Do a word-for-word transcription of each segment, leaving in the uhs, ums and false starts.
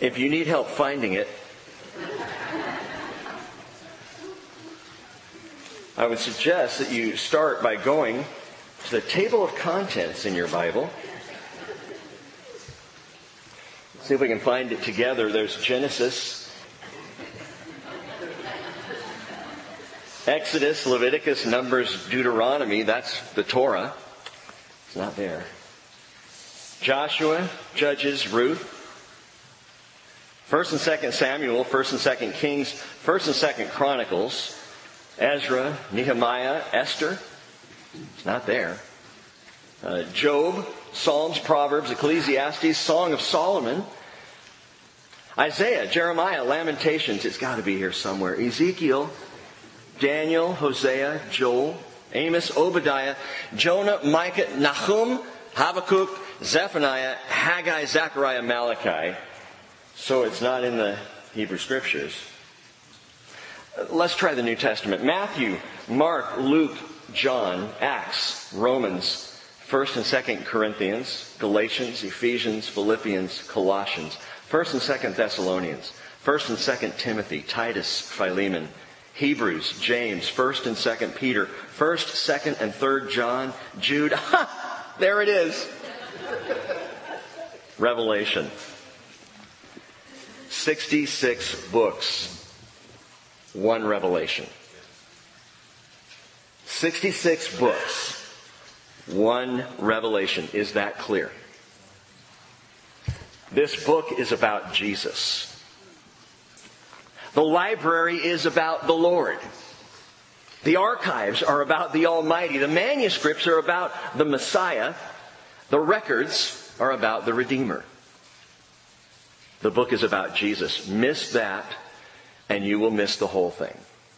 If you need help finding it, I would suggest that you start by going to the table of contents in your Bible. See if we can find it together. There's Genesis, Exodus, Leviticus, Numbers, Deuteronomy. That's the Torah. It's not there. Joshua, Judges, Ruth. First and Second Samuel, First and Second Kings, First and Second Chronicles, Ezra, Nehemiah, Esther. It's not there. Uh, Job, Psalms, Proverbs, Ecclesiastes, Song of Solomon, Isaiah, Jeremiah, Lamentations. It's got to be here somewhere. Ezekiel, Daniel, Hosea, Joel, Amos, Obadiah, Jonah, Micah, Nahum, Habakkuk, Zephaniah, Haggai, Zechariah, Malachi. So it's not in the Hebrew Scriptures. Let's try the New Testament. Matthew, Mark, Luke, John, Acts, Romans, First and Second Corinthians, Galatians, Ephesians, Philippians, Colossians, First and Second Thessalonians, First and Second Timothy, Titus, Philemon, Hebrews, James, First and Second Peter, First, Second, and Third John, Jude. Ha! There it is. Revelation. Sixty-six books. One revelation. Sixty-six books. One revelation. Is that clear? This book is about Jesus. The library is about the Lord. The archives are about the Almighty. The manuscripts are about the Messiah. The records are about the Redeemer. The book is about Jesus. Miss that, and you will miss the whole thing.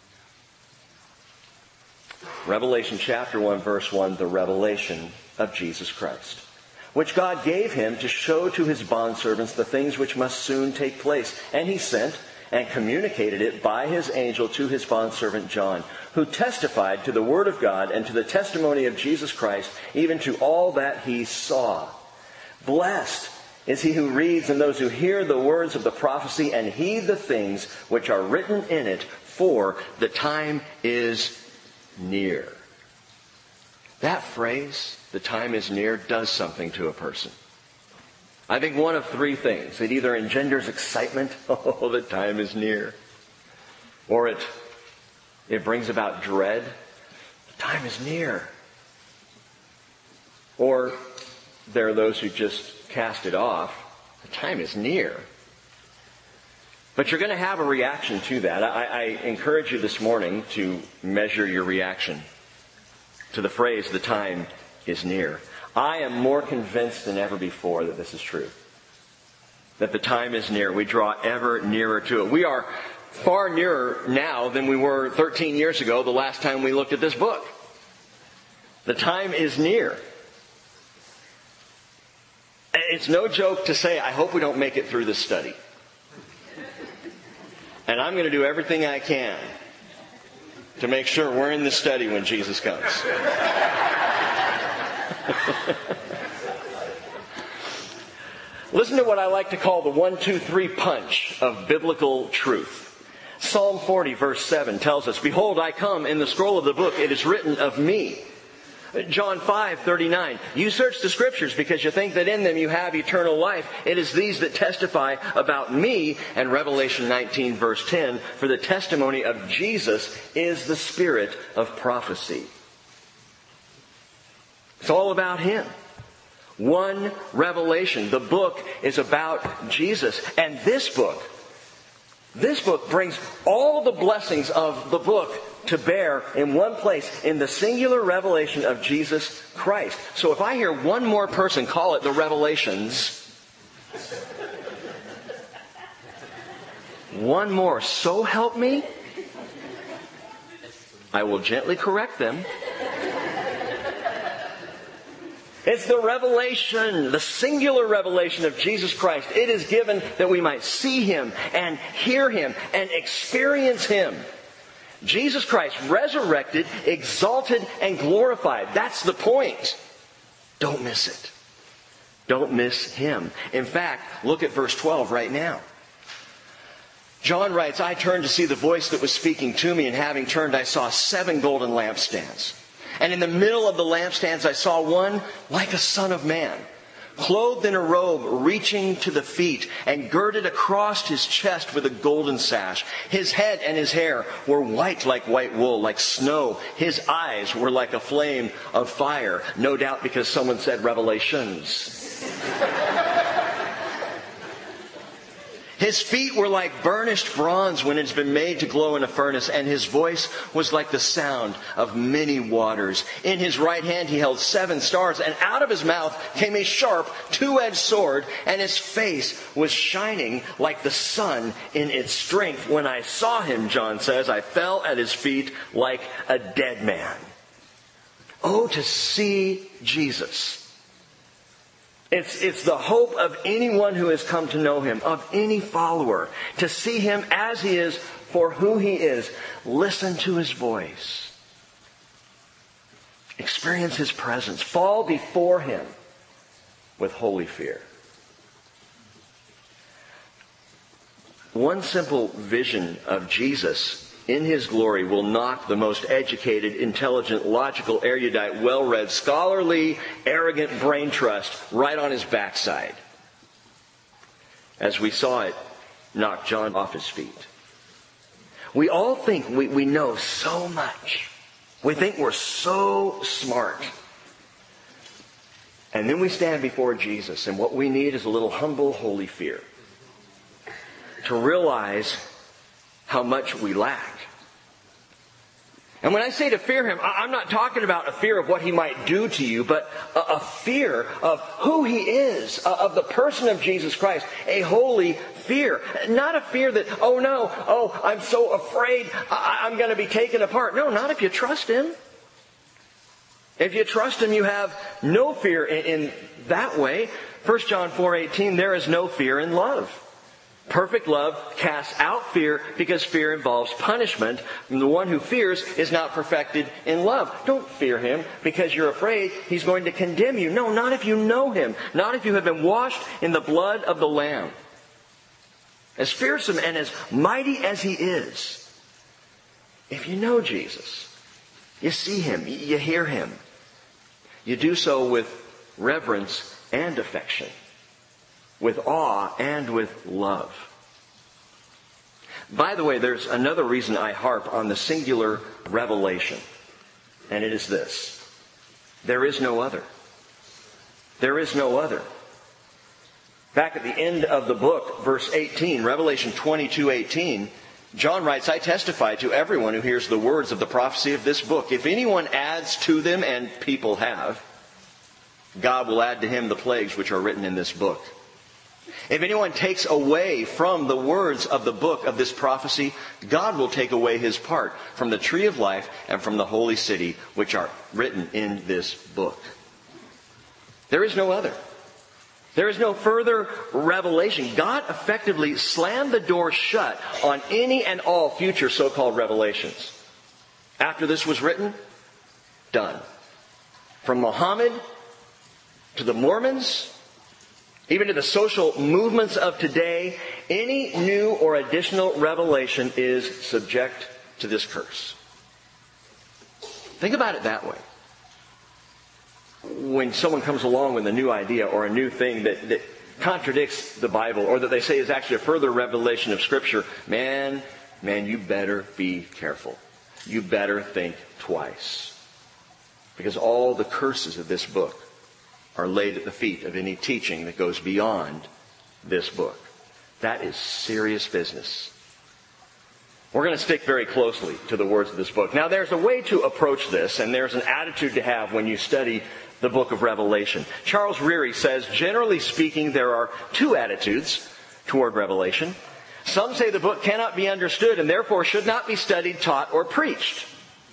Revelation chapter one, verse one, the revelation of Jesus Christ, which God gave him to show to his bondservants the things which must soon take place. And he sent and communicated it by his angel to his bondservant John, who testified to the word of God and to the testimony of Jesus Christ, even to all that he saw. Blessed is he who reads and those who hear the words of the prophecy and heed the things which are written in it, for the time is near. That phrase, the time is near, does something to a person. I think one of three things. It either engenders excitement, oh, the time is near. Or it, it brings about dread, the time is near. Or there are those who just cast it off, the time is near. But you're going to have a reaction to that. I, I encourage you this morning to measure your reaction to the phrase, the time is near. I am more convinced than ever before that this is true. That the time is near. We draw ever nearer to it. We are far nearer now than we were thirteen years ago, the last time we looked at this book. The time is near. It's no joke to say, I hope we don't make it through this study. And I'm going to do everything I can to make sure we're in the study when Jesus comes. Listen to what I like to call the one, two, three punch of biblical truth. Psalm forty, verse seven tells us, Behold, I come, in the scroll of the book it is written of me. John five, thirty-nine, You search the Scriptures because you think that in them you have eternal life. It is these that testify about me. And Revelation nineteen, verse ten, For the testimony of Jesus is the spirit of prophecy. It's all about Him. One revelation. The book is about Jesus. And this book, this book brings all the blessings of the book to bear in one place, in the singular revelation of Jesus Christ. So if I hear one more person call it the Revelations, one more, so help me, I will gently correct them. It's the revelation, the singular revelation of Jesus Christ. It is given that we might see Him and hear Him and experience Him. Jesus Christ resurrected, exalted, and glorified. That's the point. Don't miss it. Don't miss Him. In fact, look at verse twelve right now. John writes, I turned to see the voice that was speaking to me, and having turned, I saw seven golden lampstands. And in the middle of the lampstands, I saw one like a son of man, clothed in a robe reaching to the feet, and girded across his chest with a golden sash. His head and his hair were white like white wool, like snow. His eyes were like a flame of fire. No doubt because someone said Revelations. His feet were like burnished bronze when it's been made to glow in a furnace, and his voice was like the sound of many waters. In his right hand he held seven stars, and out of his mouth came a sharp, two-edged sword, and his face was shining like the sun in its strength. When I saw him, John says, I fell at his feet like a dead man. Oh, to see Jesus. It's, it's the hope of anyone who has come to know him, of any follower, to see him as he is, for who he is. Listen to his voice. Experience his presence. Fall before him with holy fear. One simple vision of Jesus in his glory will knock the most educated, intelligent, logical, erudite, well-read, scholarly, arrogant brain trust right on his backside. As we saw it knock John off his feet. We all think we, we know so much. We think we're so smart. And then we stand before Jesus, and what we need is a little humble, holy fear. To realize how much we lack. And when I say to fear him, I'm not talking about a fear of what he might do to you, but a fear of who he is, of the person of Jesus Christ. A holy fear. Not a fear that, oh no, oh, I'm so afraid I'm going to be taken apart. No, not if you trust him. If you trust him, you have no fear in that way. First John four eighteen, there is no fear in love. Perfect love casts out fear, because fear involves punishment. And the one who fears is not perfected in love. Don't fear him because you're afraid he's going to condemn you. No, not if you know him. Not if you have been washed in the blood of the Lamb. As fearsome and as mighty as he is, if you know Jesus, you see him, you hear him, you do so with reverence and affection, with awe and with love. By the way, there's another reason I harp on the singular revelation. And it is this. There is no other. There is no other. Back at the end of the book, verse eighteen, Revelation twenty-two eighteen, John writes, I testify to everyone who hears the words of the prophecy of this book. If anyone adds to them, and people have, God will add to him the plagues which are written in this book. If anyone takes away from the words of the book of this prophecy, God will take away his part from the tree of life and from the holy city, which are written in this book. There is no other. There is no further revelation. God effectively slammed the door shut on any and all future so-called revelations. After this was written, done. From Muhammad to the Mormons, even to the social movements of today, any new or additional revelation is subject to this curse. Think about it that way. When someone comes along with a new idea or a new thing that, that contradicts the Bible, or that they say is actually a further revelation of Scripture, man, man, you better be careful. You better think twice. Because all the curses of this book are laid at the feet of any teaching that goes beyond this book. That is serious business. We're going to stick very closely to the words of this book. Now, there's a way to approach this, and there's an attitude to have when you study the book of Revelation. Charles Ryrie says, generally speaking, there are two attitudes toward Revelation. Some say the book cannot be understood and therefore should not be studied, taught, or preached.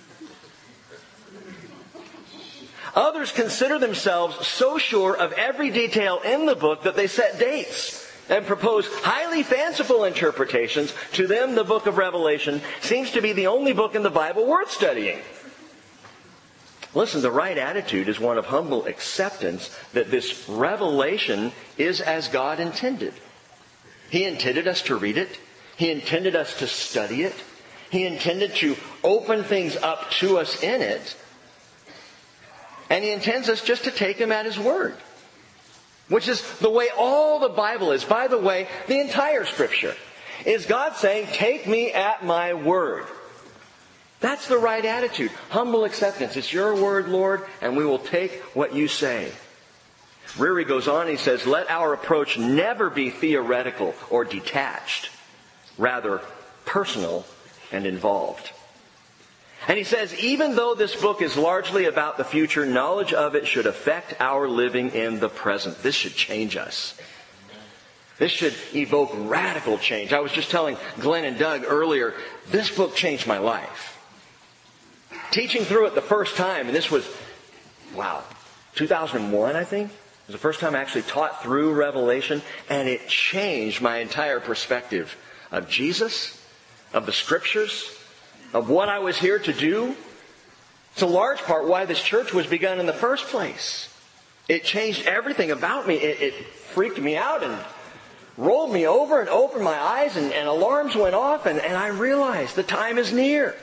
Others consider themselves so sure of every detail in the book that they set dates and propose highly fanciful interpretations. To them, the book of Revelation seems to be the only book in the Bible worth studying. Listen, the right attitude is one of humble acceptance that this revelation is as God intended. He intended us to read it. He intended us to study it. He intended to open things up to us in it. And He intends us just to take Him at His word. Which is the way all the Bible is. By the way, the entire Scripture is God saying, take me at my word. That's the right attitude. Humble acceptance. It's your word, Lord, and we will take what you say. Ryrie goes on, he says, let our approach never be theoretical or detached. Rather, personal and involved. And he says, even though this book is largely about the future, knowledge of it should affect our living in the present. This should change us. This should evoke radical change. I was just telling Glenn and Doug earlier, this book changed my life. Teaching through it the first time, and this was, wow, two thousand one, I think. It was the first time I actually taught through Revelation, and it changed my entire perspective of Jesus, of the Scriptures, of what I was here to do. It's a large part why this church was begun in the first place. It changed everything about me. It, it freaked me out and rolled me over and opened my eyes, and, and alarms went off, and, and I realized the time is near.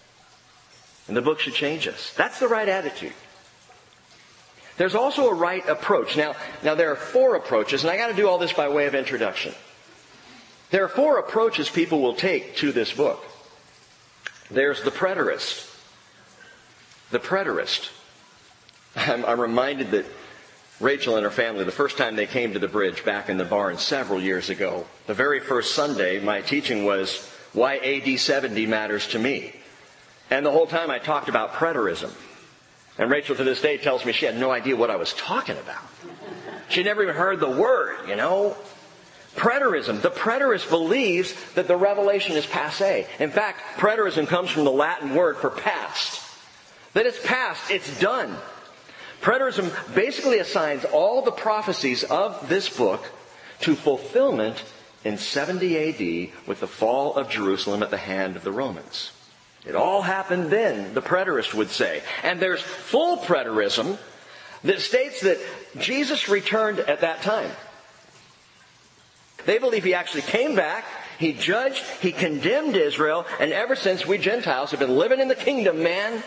And the book should change us. That's the right attitude. There's also a right approach. Now, now there are four approaches, and I got to do all this by way of introduction. There are four approaches people will take to this book. There's the preterist. The preterist. I'm, I'm reminded that Rachel and her family, the first time they came to the bridge back in the barn several years ago, the very first Sunday, my teaching was why A D seventy matters to me. And the whole time I talked about preterism. And Rachel to this day tells me she had no idea what I was talking about. She never even heard the word, you know. Preterism. The preterist believes that the revelation is passé. In fact, preterism comes from the Latin word for past. That it's past, it's done. Preterism basically assigns all the prophecies of this book to fulfillment in seventy A D with the fall of Jerusalem at the hand of the Romans. It all happened then, the preterist would say. And there's full preterism that states that Jesus returned at that time. They believe He actually came back, He judged, He condemned Israel, and ever since we Gentiles have been living in the kingdom, man.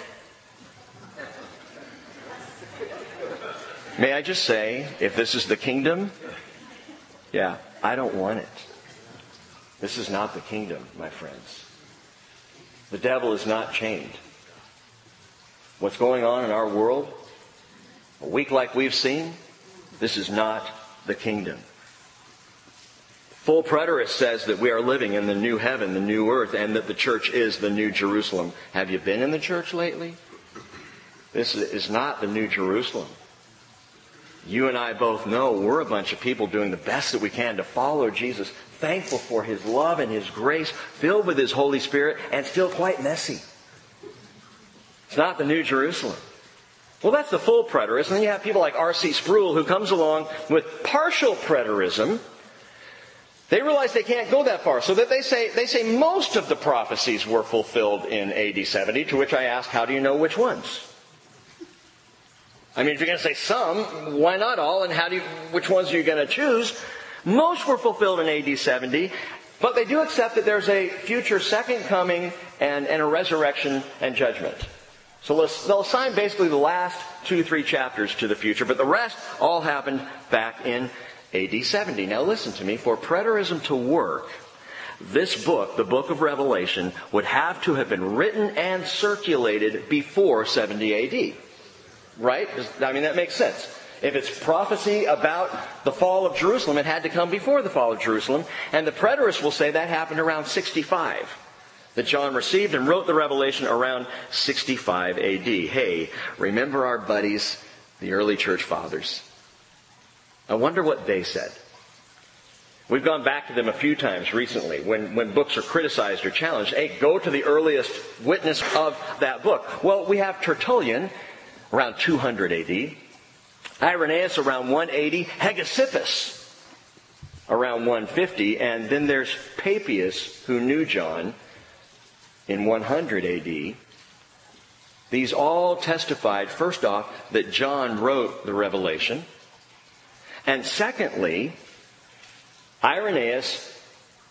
May I just say, if this is the kingdom, yeah, I don't want it. This is not the kingdom, my friends. The devil is not chained. What's going on in our world, a week like we've seen, this is not the kingdom. Full preterist says that we are living in the new heaven, the new earth, and that the church is the new Jerusalem. Have you been in the church lately? This is not the new Jerusalem. You and I both know we're a bunch of people doing the best that we can to follow Jesus, thankful for His love and His grace, filled with His Holy Spirit, and still quite messy. It's not the new Jerusalem. Well, that's the full preterist. And then you have people like R C Sproul who comes along with partial preterism. They realize they can't go that far. So that they say they say most of the prophecies were fulfilled in A D seventy, to which I ask, how do you know which ones? I mean, if you're going to say some, why not all? And how do you, which ones are you going to choose? Most were fulfilled in A D seventy, but they do accept that there's a future second coming and, and a resurrection and judgment. So they'll assign basically the last two, three chapters to the future, but the rest all happened back in A D seventy. Now listen to me, for preterism to work, this book, the book of Revelation, would have to have been written and circulated before seventy A D. Right? I mean, that makes sense. If it's prophecy about the fall of Jerusalem, it had to come before the fall of Jerusalem. And the preterists will say that happened around sixty-five. That John received and wrote the Revelation around sixty-five A D. Hey, remember our buddies, the early church fathers? I wonder what they said. We've gone back to them a few times recently when, when books are criticized or challenged. Hey, go to the earliest witness of that book. Well, we have Tertullian around two hundred A D, Irenaeus around one eighty, Hegesippus around one fifty, and then there's Papias, who knew John, in one hundred A D. These all testified, first off, that John wrote the Revelation, and secondly, Irenaeus,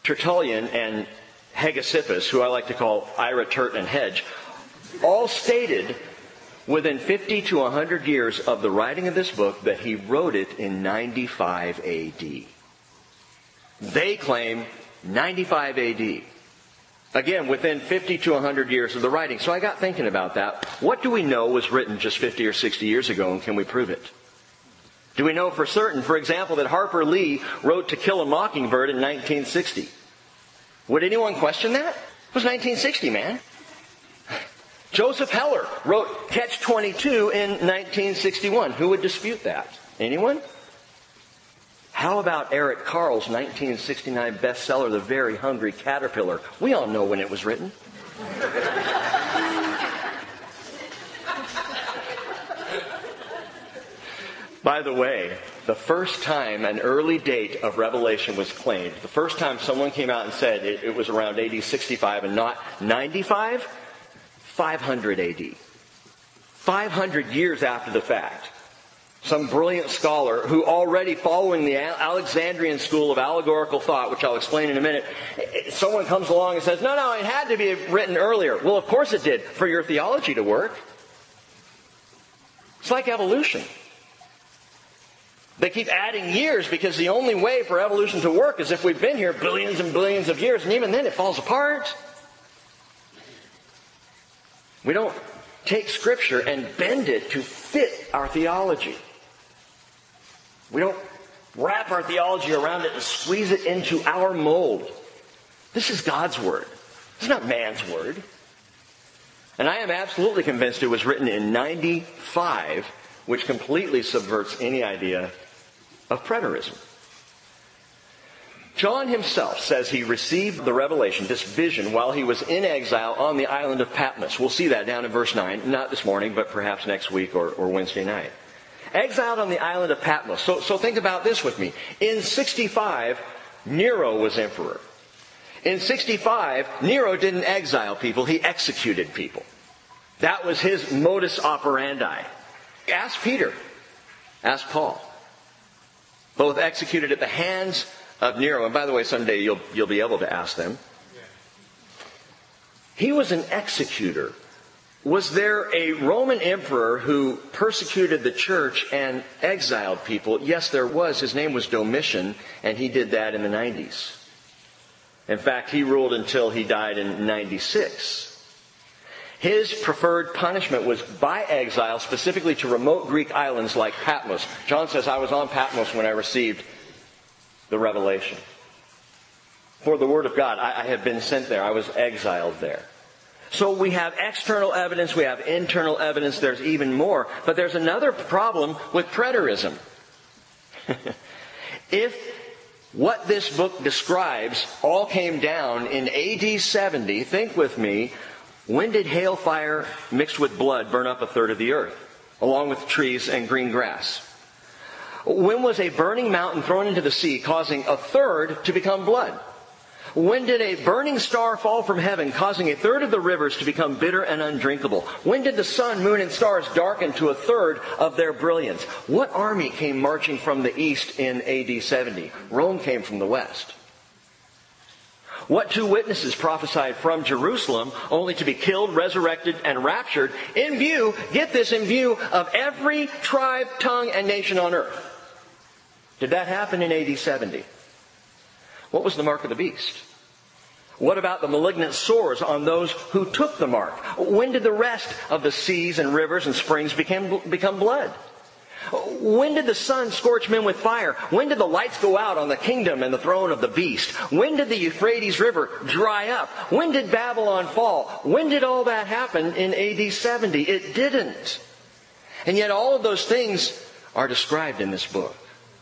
Tertullian, and Hegesippus, who I like to call Ira, Turt, and Hedge, all stated within fifty to one hundred years of the writing of this book that he wrote it in ninety-five A D. They claim ninety-five A D. Again, within fifty to one hundred years of the writing. So I got thinking about that. What do we know was written just fifty or sixty years ago, and can we prove it? Do we know for certain, for example, that Harper Lee wrote To Kill a Mockingbird in nineteen sixty? Would anyone question that? It was nineteen sixty, man. Joseph Heller wrote Catch twenty-two in nineteen sixty-one. Who would dispute that? Anyone? How about Eric Carle's nineteen sixty-nine bestseller, The Very Hungry Caterpillar? We all know when it was written. By the way, the first time an early date of Revelation was claimed, the first time someone came out and said it, it was around A D sixty-five and not ninety-five, five hundred A D. five hundred years after the fact. Some brilliant scholar who already following the Alexandrian school of allegorical thought, which I'll explain in a minute, someone comes along and says, no, no, it had to be written earlier. Well, of course it did, for your theology to work. It's like evolution. They keep adding years because the only way for evolution to work is if we've been here billions and billions of years, and even then it falls apart. We don't take Scripture and bend it to fit our theology. We don't wrap our theology around it and squeeze it into our mold. This is God's Word. It's not man's Word. And I am absolutely convinced it was written in ninety-five, which completely subverts any idea of preterism. John himself says he received the revelation, this vision, while he was in exile on the island of Patmos. We'll see that down in verse nine. Not this morning, but perhaps next week or, or Wednesday night. Exiled on the island of Patmos. So, so think about this with me. In sixty-five, Nero was emperor. In sixty-five, Nero didn't exile people, he executed people. That was his modus operandi. Ask Peter. Ask Paul. Both executed at the hands of Nero. And by the way, someday you'll, you'll be able to ask them. He was an executor. Was there a Roman emperor who persecuted the church and exiled people? Yes, there was. His name was Domitian, and he did that in the nineties. In fact, he ruled until he died in ninety-six. His preferred punishment was by exile, specifically to remote Greek islands like Patmos. John says, I was on Patmos when I received the revelation. For the Word of God, I, I have been sent there. I was exiled there. So we have external evidence, we have internal evidence, there's even more. But there's another problem with preterism. If what this book describes all came down in A D seventy, think with me, when did hailfire mixed with blood burn up a third of the earth, along with trees and green grass? When was a burning mountain thrown into the sea, causing a third to become blood? When did a burning star fall from heaven, causing a third of the rivers to become bitter and undrinkable? When did the sun, moon, and stars darken to a third of their brilliance? What army came marching from the east in A D seventy? Rome came from the west. What two witnesses prophesied from Jerusalem, only to be killed, resurrected, and raptured, in view, get this, in view of every tribe, tongue, and nation on earth? Did that happen in A D seventy? What was the mark of the beast? What about the malignant sores on those who took the mark? When did the rest of the seas and rivers and springs become, become blood? When did the sun scorch men with fire? When did the lights go out on the kingdom and the throne of the beast? When did the Euphrates River dry up? When did Babylon fall? When did all that happen in A D seventy? It didn't. And yet all of those things are described in this book.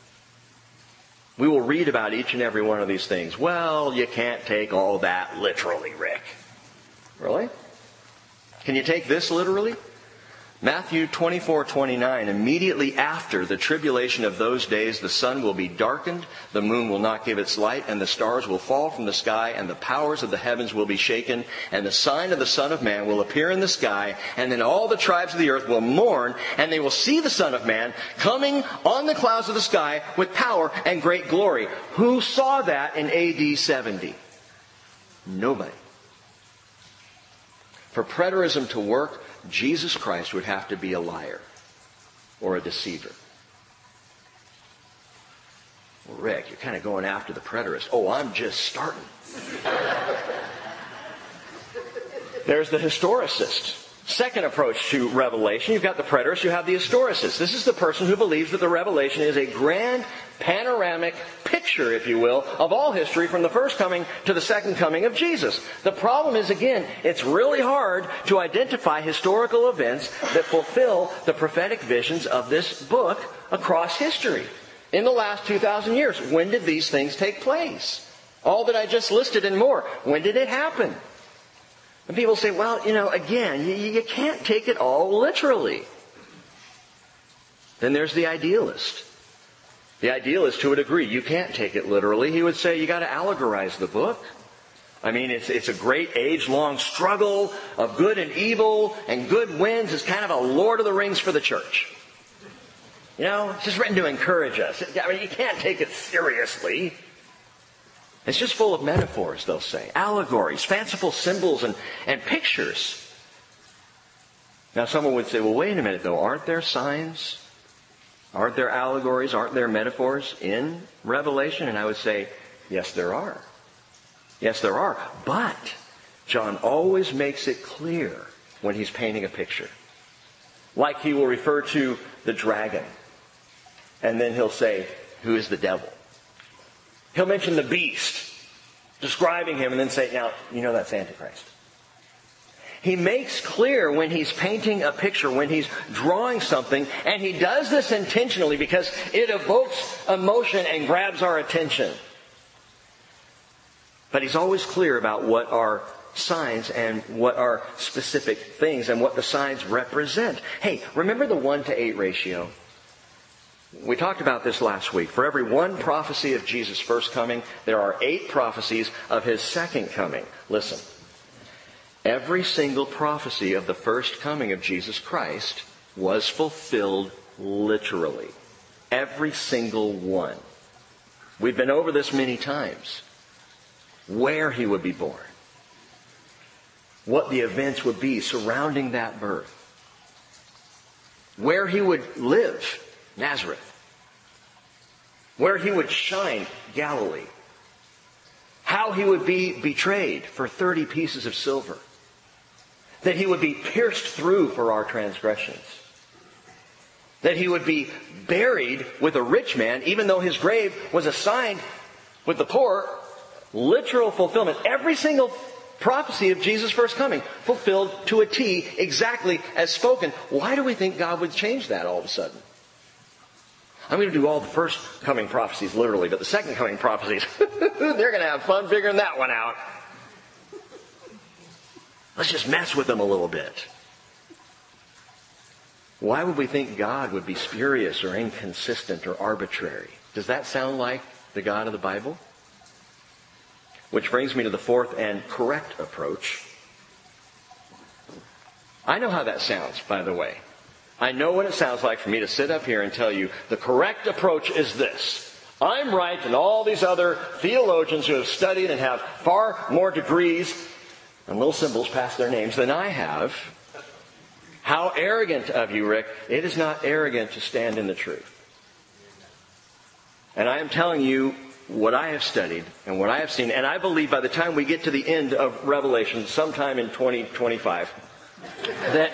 We will read about each and every one of these things. Well, you can't take all that literally, Rick. Really? Can you take this literally? Matthew twenty-four twenty-nine, immediately after the tribulation of those days, the sun will be darkened, the moon will not give its light, and the stars will fall from the sky, and the powers of the heavens will be shaken, and the sign of the Son of Man will appear in the sky, and then all the tribes of the earth will mourn, and they will see the Son of Man coming on the clouds of the sky with power and great glory. Who saw that in A D seventy? Nobody. For preterism to work, Jesus Christ would have to be a liar or a deceiver. Well, Rick, you're kind of going after the preterist. Oh, I'm just starting. There's the historicist. Second approach to Revelation. You've got the preterist, you have the historicist. This is the person who believes that the Revelation is a grand, panoramic picture, if you will, of all history from the first coming to the second coming of Jesus. The problem is, again, it's really hard to identify historical events that fulfill the prophetic visions of this book across history. In the last two thousand years, when did these things take place? All that I just listed and more. When did it happen? And people say, well, you know, again, you, you can't take it all literally. Then there's the idealist. The idealist who would agree you can't take it literally. He would say you got to allegorize the book. I mean, it's it's a great age-long struggle of good and evil, and good wins. It's kind of a Lord of the Rings for the church. You know, it's just written to encourage us. I mean, you can't take it seriously. It's just full of metaphors, they'll say. Allegories, fanciful symbols, and, and pictures. Now someone would say, well, wait a minute though. Aren't there signs? Aren't there allegories? Aren't there metaphors in Revelation? And I would say, yes, there are. Yes, there are. But John always makes it clear when he's painting a picture. Like he will refer to the dragon. And then he'll say, who is the devil? He'll mention the beast, describing him, and then say, now, you know that's Antichrist. He makes clear when he's painting a picture, when he's drawing something, and he does this intentionally because it evokes emotion and grabs our attention. But he's always clear about what are signs and what are specific things and what the signs represent. Hey, remember the one to eight ratio? We talked about this last week. For every one prophecy of Jesus' first coming, there are eight prophecies of His second coming. Listen. Every single prophecy of the first coming of Jesus Christ was fulfilled literally. Every single one. We've been over this many times. Where He would be born. What the events would be surrounding that birth. Where He would live. Nazareth. Where He would shine, Galilee. How He would be betrayed for thirty pieces of silver. That He would be pierced through for our transgressions. That He would be buried with a rich man, even though His grave was assigned with the poor. Literal fulfillment. Every single prophecy of Jesus' first coming fulfilled to a T, exactly as spoken. Why do we think God would change that all of a sudden? I'm going to do all the first coming prophecies literally, but the second coming prophecies, they're going to have fun figuring that one out. Let's just mess with them a little bit. Why would we think God would be spurious or inconsistent or arbitrary? Does that sound like the God of the Bible? Which brings me to the fourth and correct approach. I know how that sounds, by the way. I know what it sounds like for me to sit up here and tell you the correct approach is this. I'm right and all these other theologians who have studied and have far more degrees and little symbols past their names than I have. How arrogant of you, Rick. It is not arrogant to stand in the truth. And I am telling you what I have studied and what I have seen. And I believe by the time we get to the end of Revelation, sometime in twenty twenty-five, that...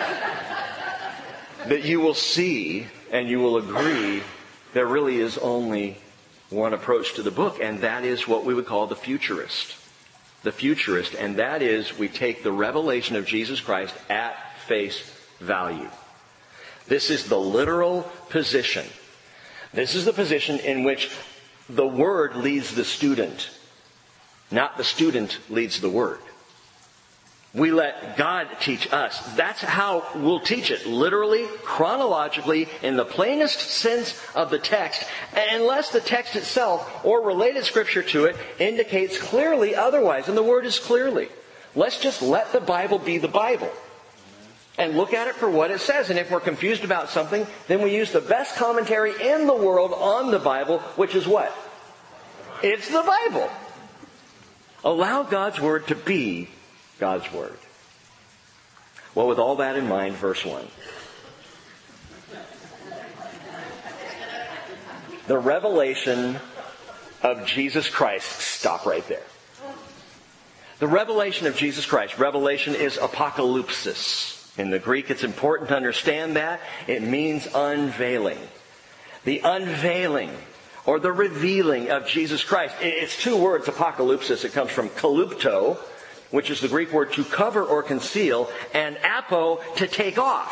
that you will see and you will agree there really is only one approach to the book, and that is what we would call the futurist. The futurist, and that is we take the revelation of Jesus Christ at face value. This is the literal position. This is the position in which the Word leads the student, not the student leads the Word. We let God teach us. That's how we'll teach it. Literally, chronologically, in the plainest sense of the text, unless the text itself or related scripture to it indicates clearly otherwise. And the word is clearly. Let's just let the Bible be the Bible. And look at it for what it says. And if we're confused about something, then we use the best commentary in the world on the Bible, which is what? It's the Bible. Allow God's Word to be God's Word. Well, with all that in mind, verse one. The revelation of Jesus Christ. Stop right there. The revelation of Jesus Christ. Revelation is apocalypsis. In the Greek, it's important to understand that. It means unveiling. The unveiling or the revealing of Jesus Christ. It's two words, apocalypsis. It comes from kalupto, which is the Greek word to cover or conceal, and apo, to take off.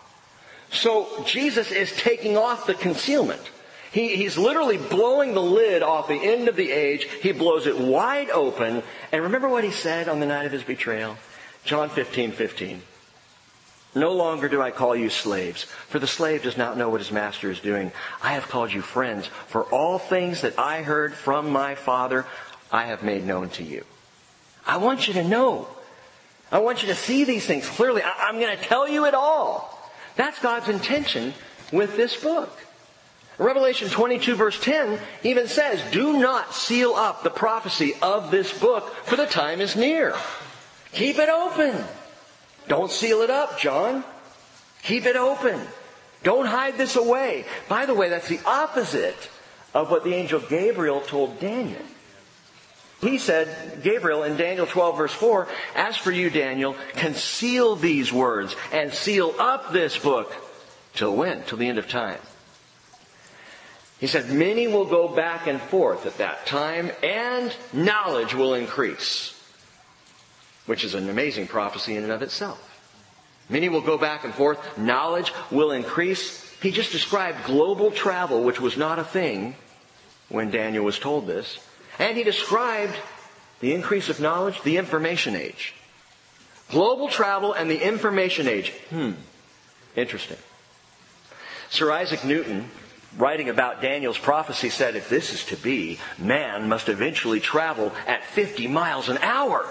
So Jesus is taking off the concealment. He, he's literally blowing the lid off the end of the age. He blows it wide open. And remember what he said on the night of his betrayal? John fifteen fifteen. No longer do I call you slaves, for the slave does not know what his master is doing. I have called you friends, for all things that I heard from my Father, I have made known to you. I want you to know. I want you to see these things clearly. I, I'm going to tell you it all. That's God's intention with this book. Revelation twenty-two verse ten even says, do not seal up the prophecy of this book, for the time is near. Keep it open. Don't seal it up, John. Keep it open. Don't hide this away. By the way, that's the opposite of what the angel Gabriel told Daniel. He said, Gabriel in Daniel twelve verse four, as for you, Daniel, conceal these words and seal up this book till when? Till the end of time. He said, many will go back and forth at that time, and knowledge will increase. Which is an amazing prophecy in and of itself. Many will go back and forth. Knowledge will increase. He just described global travel, which was not a thing when Daniel was told this. And he described the increase of knowledge, the information age. Global travel and the information age. Hmm. Interesting. Sir Isaac Newton, writing about Daniel's prophecy, said, if this is to be, man must eventually travel at fifty miles an hour.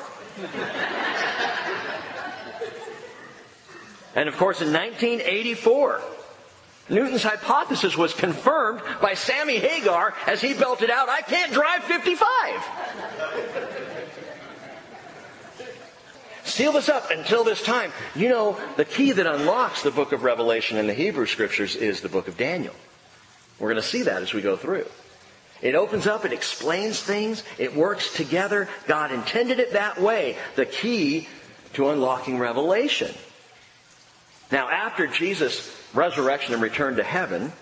And of course, in nineteen eighty-four, Newton's hypothesis was confirmed by Sammy Hagar as he belted out, I can't drive fifty-five. Seal this up until this time. You know, the key that unlocks the book of Revelation in the Hebrew Scriptures is the book of Daniel. We're going to see that as we go through. It opens up, it explains things, it works together. God intended it that way. The key to unlocking revelation. Now, after Jesus' resurrection and return to heaven,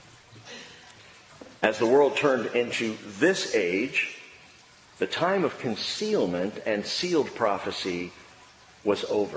as the world turned into this age, the time of concealment and sealed prophecy was over.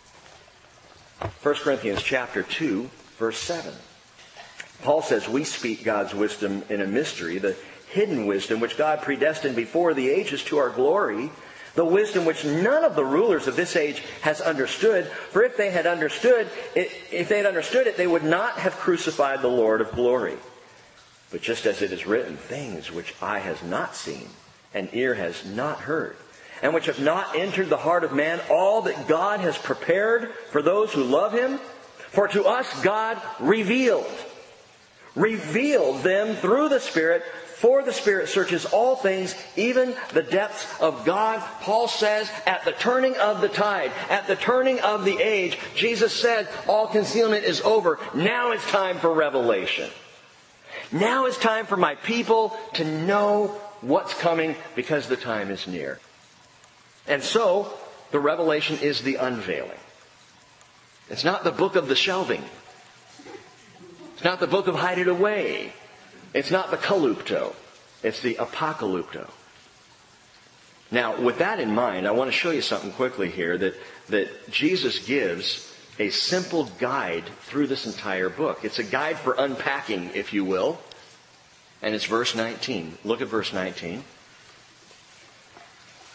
First Corinthians chapter two, verse seven. Paul says, we speak God's wisdom in a mystery, the hidden wisdom which God predestined before the ages to our glory, the wisdom which none of the rulers of this age has understood. For if they had understood it, if they had understood it, they would not have crucified the Lord of glory. But just as it is written, things which eye has not seen and ear has not heard, and which have not entered the heart of man, all that God has prepared for those who love Him, for to us God revealed. Revealed them through the Spirit, for the Spirit searches all things, even the depths of God. Paul says, at the turning of the tide, at the turning of the age, Jesus said, all concealment is over. Now it's time for revelation. Now it's time for my people to know what's coming, because the time is near. And so, the revelation is the unveiling. It's not the book of the shelving. It's not the book of hide it away. It's not the kalupto. It's the apocalypto. Now, with that in mind, I want to show you something quickly here that, that Jesus gives a simple guide through this entire book. It's a guide for unpacking, if you will. And it's verse nineteen. Look at verse nineteen.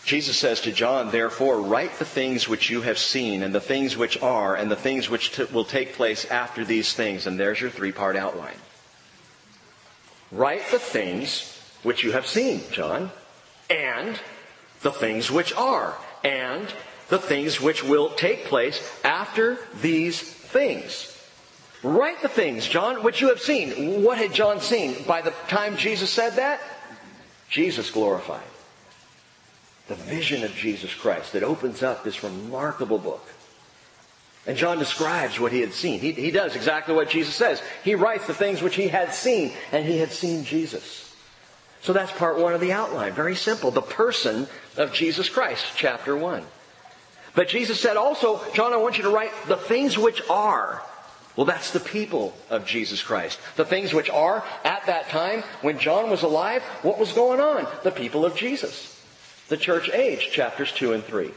Jesus says to John, therefore, write the things which you have seen, and the things which are, and the things which t- will take place after these things. And there's your three-part outline. Write the things which you have seen, John, and the things which are, and the things which will take place after these things. Write the things, John, which you have seen. What had John seen? By the time Jesus said that, Jesus glorified. The vision of Jesus Christ that opens up this remarkable book. And John describes what he had seen. He, he does exactly what Jesus says. He writes the things which he had seen, and he had seen Jesus. So that's part one of the outline. Very simple. The person of Jesus Christ, chapter one. But Jesus said also, John, I want you to write the things which are. Well, that's the people of Jesus Christ. The things which are, at that time, when John was alive, what was going on? The people of Jesus. The church age, chapters two and three.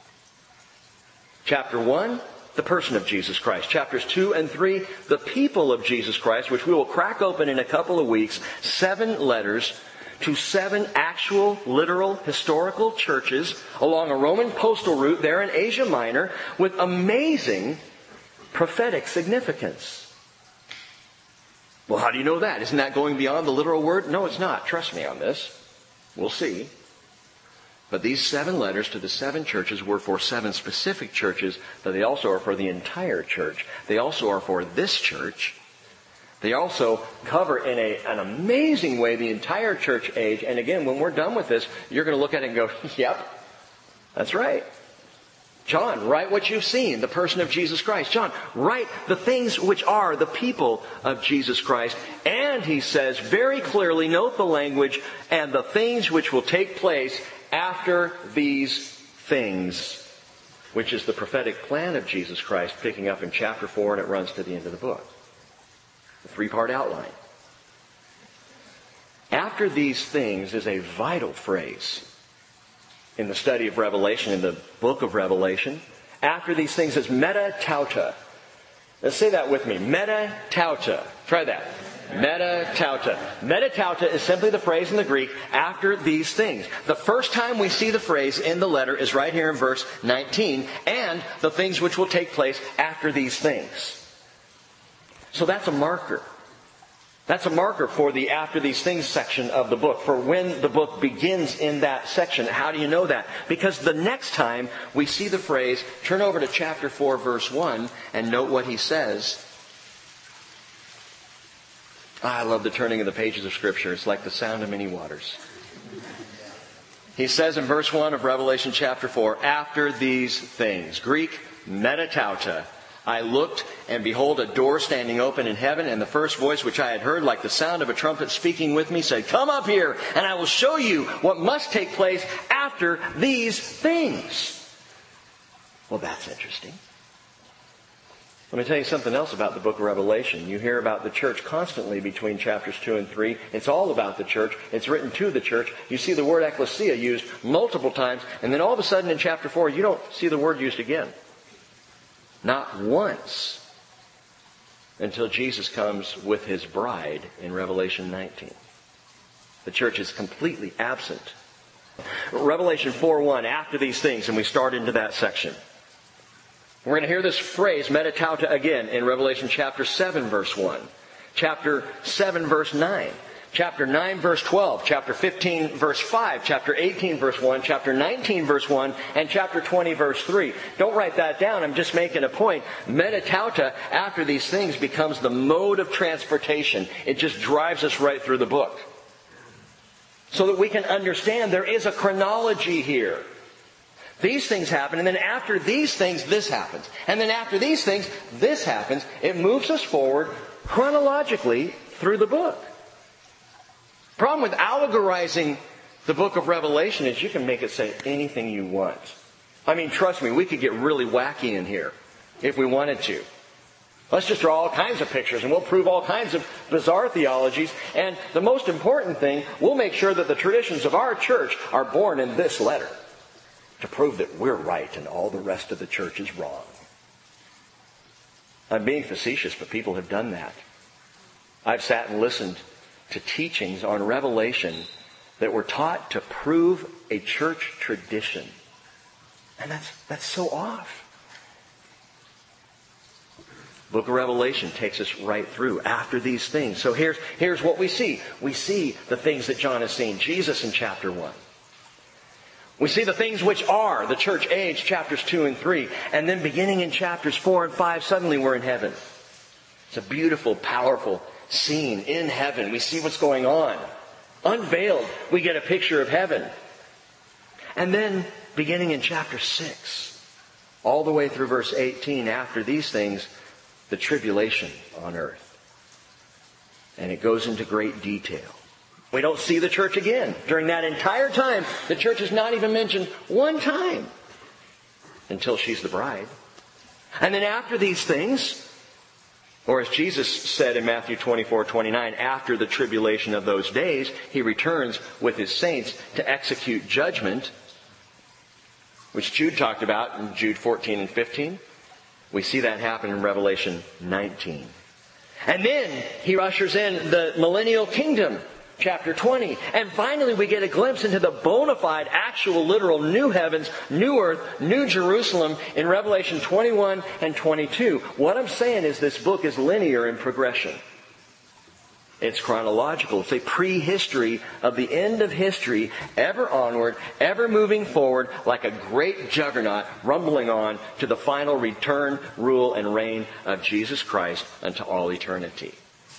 Chapter one, the person of Jesus Christ. Chapters two and three, the people of Jesus Christ, which we will crack open in a couple of weeks. Seven letters to seven actual, literal, historical churches along a Roman postal route there in Asia Minor with amazing prophetic significance. Well, how do you know that? Isn't that going beyond the literal word? No, it's not. Trust me on this. We'll see. But these seven letters to the seven churches were for seven specific churches, but they also are for the entire church. They also are for this church. They also cover in a, an amazing way the entire church age. And again, when we're done with this, you're going to look at it and go, yep, that's right. John, write what you've seen, the person of Jesus Christ. John, write the things which are the people of Jesus Christ. And he says very clearly, note the language, and the things which will take place after these things, which is the prophetic plan of Jesus Christ, picking up in chapter four, and it runs to the end of the book. The three-part outline. After these things is a vital phrase in the study of Revelation, in the book of Revelation. After these things is meta tauta. Let's say that with me. Meta tauta. Try that. Meta tauta. Meta tauta is simply the phrase in the Greek, after these things. The first time we see the phrase in the letter is right here in verse nineteen, and the things which will take place after these things. So that's a marker. That's a marker for the after these things section of the book, for when the book begins in that section. How do you know that? Because the next time we see the phrase, turn over to chapter four, verse one, and note what he says. I love the turning of the pages of Scripture. It's like the sound of many waters. He says in verse one of Revelation chapter four, after these things, Greek, meta tauta, I looked, and behold, a door standing open in heaven, and the first voice which I had heard, like the sound of a trumpet speaking with me, said, come up here, and I will show you what must take place after these things. Well, that's interesting. Let me tell you something else about the book of Revelation. You hear about the church constantly between chapters two and three. It's all about the church. It's written to the church. You see the word ecclesia used multiple times, and then all of a sudden in chapter four, you don't see the word used again. Not once until Jesus comes with his bride in Revelation nineteen. The church is completely absent. Revelation four one, after these things, and we start into that section. We're going to hear this phrase, meta tauta, again in Revelation chapter seven, verse one. Chapter seven, verse nine. Chapter nine, verse twelve. Chapter fifteen, verse five. Chapter eighteen, verse one. Chapter nineteen, verse one. And chapter twenty, verse three. Don't write that down. I'm just making a point. Meta tauta, after these things, becomes the mode of transportation. It just drives us right through the book. So that we can understand there is a chronology here. These things happen, and then after these things, this happens. And then after these things, this happens. It moves us forward chronologically through the book. Problem with allegorizing the book of Revelation is you can make it say anything you want. I mean, trust me, we could get really wacky in here if we wanted to. Let's just draw all kinds of pictures and we'll prove all kinds of bizarre theologies. And the most important thing, we'll make sure that the traditions of our church are born in this letter to prove that we're right and all the rest of the church is wrong. I'm being facetious, but people have done that. I've sat and listened to teachings on Revelation that were taught to prove a church tradition. And that's, that's so off. Book of Revelation takes us right through after these things. So here's, here's what we see. We see the things that John has seen. Jesus in chapter one. We see the things which are the church age, chapters two and three. And then beginning in chapters four and five, suddenly we're in heaven. It's a beautiful, powerful scene in heaven. We see what's going on. Unveiled, we get a picture of heaven. And then beginning in chapter six, all the way through verse eighteen, after these things, the tribulation on earth. And it goes into great detail. We don't see the church again. During that entire time, the church is not even mentioned one time until she's the bride. And then after these things, or as Jesus said in Matthew twenty-four twenty-nine, after the tribulation of those days, He returns with His saints to execute judgment, which Jude talked about in Jude fourteen and fifteen. We see that happen in Revelation nineteen. And then He ushers in the millennial kingdom, chapter twenty. And finally we get a glimpse into the bona fide, actual, literal new heavens, new earth, new Jerusalem in Revelation twenty-one and twenty-two. What I'm saying is this book is linear in progression. It's chronological. It's a prehistory of the end of history, ever onward, ever moving forward, like a great juggernaut rumbling on to the final return, rule, and reign of Jesus Christ unto all eternity.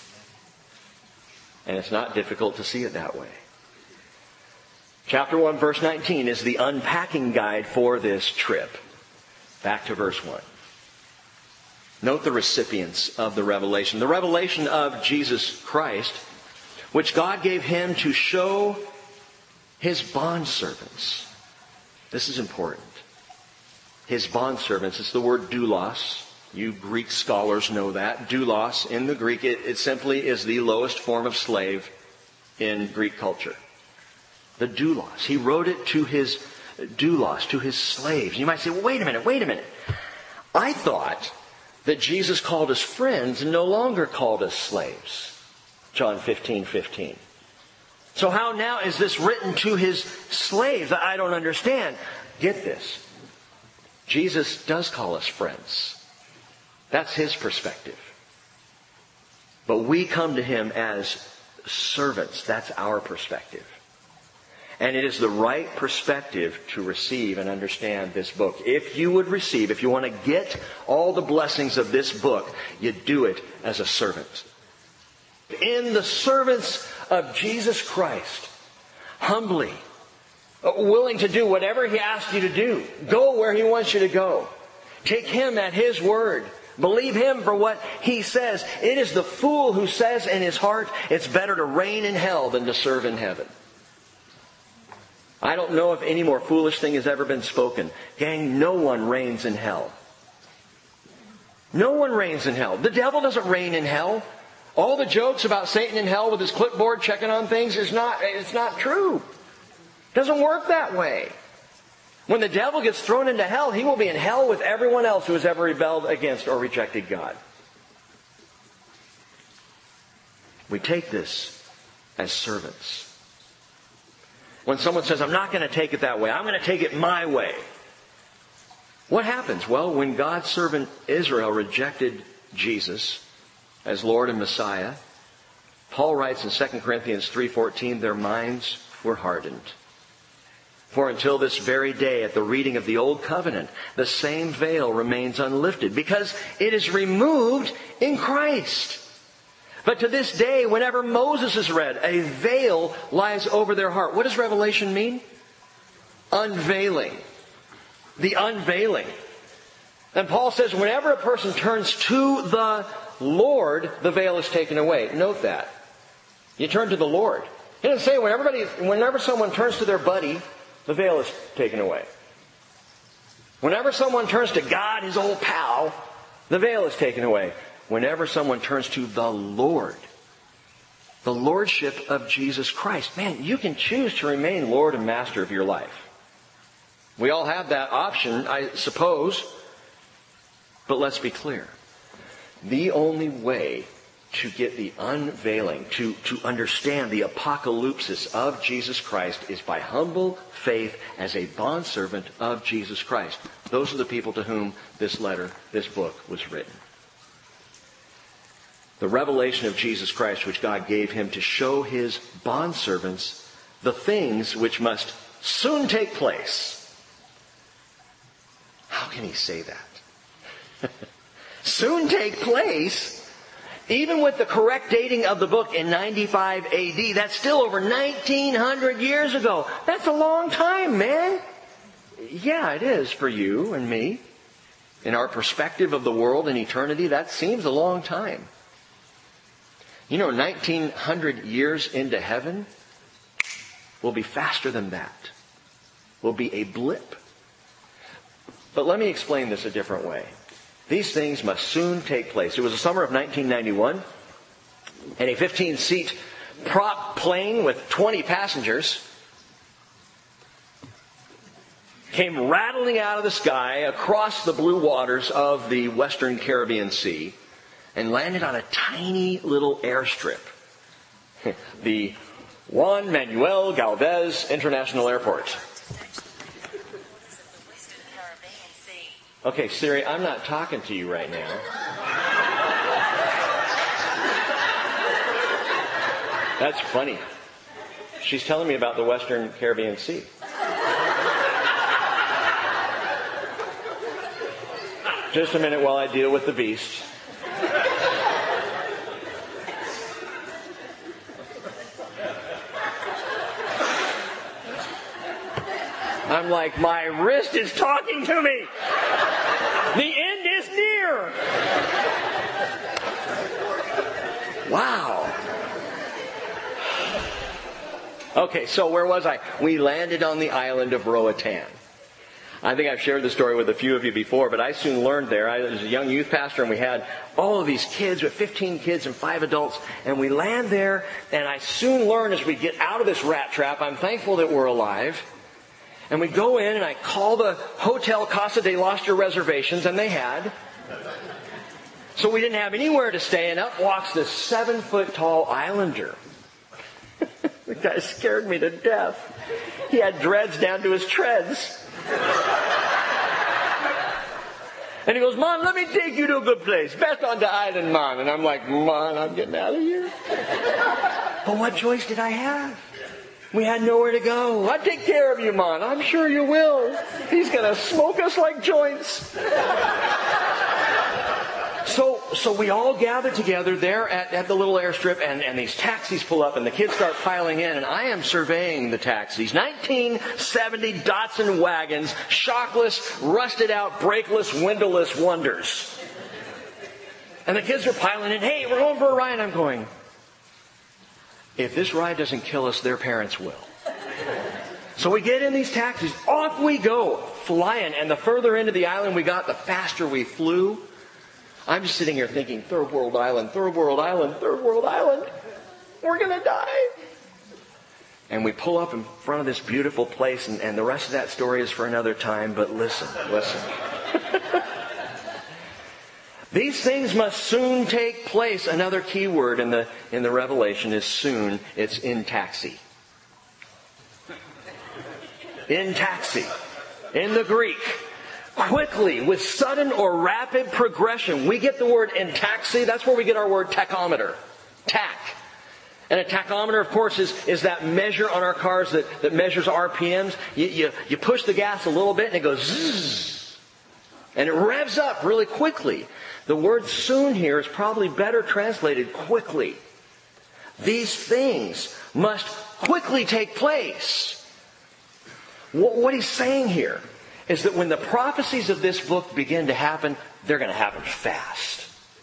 And it's not difficult to see it that way. Chapter one, verse nineteen is the unpacking guide for this trip. Back to verse one. Note the recipients of the revelation. The revelation of Jesus Christ, which God gave Him to show His bondservants. This is important. His bondservants. It's the word doulos. You Greek scholars know that. Doulos in the Greek, it, it simply is the lowest form of slave in Greek culture. The doulos. He wrote it to his doulos, to his slaves. You might say, well, wait a minute, wait a minute. I thought that Jesus called us friends and no longer called us slaves. John fifteen fifteen. So how now is this written to His slaves? I don't understand. Get this. Jesus does call us friends. That's His perspective. But we come to Him as servants. That's our perspective. And it is the right perspective to receive and understand this book. If you would receive, if you want to get all the blessings of this book, you do it as a servant. In the servants of Jesus Christ, humbly, willing to do whatever He asks you to do. Go where He wants you to go. Take Him at His word. Believe Him for what He says. It is the fool who says in his heart, it's better to reign in hell than to serve in heaven. I don't know if any more foolish thing has ever been spoken. Gang, no one reigns in hell. No one reigns in hell. The devil doesn't reign in hell. All the jokes about Satan in hell with his clipboard checking on things is not, it's not true. It doesn't work that way. When the devil gets thrown into hell, he will be in hell with everyone else who has ever rebelled against or rejected God. We take this as servants. When someone says, I'm not going to take it that way, I'm going to take it my way. What happens? Well, when God's servant Israel rejected Jesus as Lord and Messiah, Paul writes in Second Corinthians three fourteen, their minds were hardened. For until this very day, at the reading of the Old Covenant, the same veil remains unlifted, because it is removed in Christ. But to this day, whenever Moses is read, a veil lies over their heart. What does Revelation mean? Unveiling. The unveiling. And Paul says whenever a person turns to the Lord, the veil is taken away. Note that. You turn to the Lord. He doesn't say when everybody, whenever someone turns to their buddy, the veil is taken away. Whenever someone turns to God, his old pal, the veil is taken away. Whenever someone turns to the Lord, the Lordship of Jesus Christ, man, you can choose to remain Lord and Master of your life. We all have that option, I suppose. But let's be clear. The only way to get the unveiling, to, to understand the apocalypsis of Jesus Christ is by humble faith as a bondservant of Jesus Christ. Those are the people to whom this letter, this book was written. The revelation of Jesus Christ which God gave him to show his bondservants the things which must soon take place. How can he say that? Soon take place? Even with the correct dating of the book in ninety-five A D, that's still over nineteen hundred years ago. That's a long time, man. Yeah, it is for you and me. In our perspective of the world and eternity, that seems a long time. You know, nineteen hundred years into heaven will be faster than that. Will be a blip. But let me explain this a different way. These things must soon take place. It was the summer of nineteen ninety-one, and a fifteen-seat prop plane with twenty passengers came rattling out of the sky across the blue waters of the Western Caribbean Sea and landed on a tiny little airstrip, the Juan Manuel Galvez International Airport. Okay, Siri, I'm not talking to you right now. That's funny. She's telling me about the Western Caribbean Sea. Just a minute while I deal with the beast. I'm like, my wrist is talking to me. The end is near. Wow. Okay, so where was I? We landed on the island of Roatan. I think I've shared the story with a few of you before, but I soon learned there. I was a young youth pastor, and we had all of these kids, with fifteen kids and five adults, and we land there, and I soon learned as we get out of this rat trap, I'm thankful that we're alive. And we go in, and I call the Hotel Casa de Loster reservations, and they had. So we didn't have anywhere to stay, and up walks this seven-foot-tall islander. The guy scared me to death. He had dreads down to his treads. And he goes, "Man, let me take you to a good place. Best on the island, man." And I'm like, "Man, I'm getting out of here." But what choice did I have? We had nowhere to go. "I'll take care of you, man. I'm sure you will. He's going to smoke us like joints." So so we all gather together there at, at the little airstrip, and, and these taxis pull up, and the kids start piling in, and I am surveying the taxis. nineteen seventy Datsun wagons, shockless, rusted out, brakeless, windowless wonders. And the kids are piling in. "Hey, we're going for a ride." I'm going, if this ride doesn't kill us, their parents will. So we get in these taxis. Off we go, flying. And the further into the island we got, the faster we flew. I'm just sitting here thinking, third world island, third world island, third world island. We're going to die. And we pull up in front of this beautiful place, and, and the rest of that story is for another time. But listen, listen. These things must soon take place. Another key word in the in the Revelation is soon. It's in taxi. In taxi. In the Greek. Quickly, with sudden or rapid progression. We get the word in taxi. That's where we get our word tachometer. Tach. And a tachometer, of course, is, is that measure on our cars that, that measures R P Ms. You, you, you push the gas a little bit and it goes zzz. And it revs up really quickly. The word soon here is probably better translated quickly. These things must quickly take place. What he's saying here is that when the prophecies of this book begin to happen, they're going to happen fast.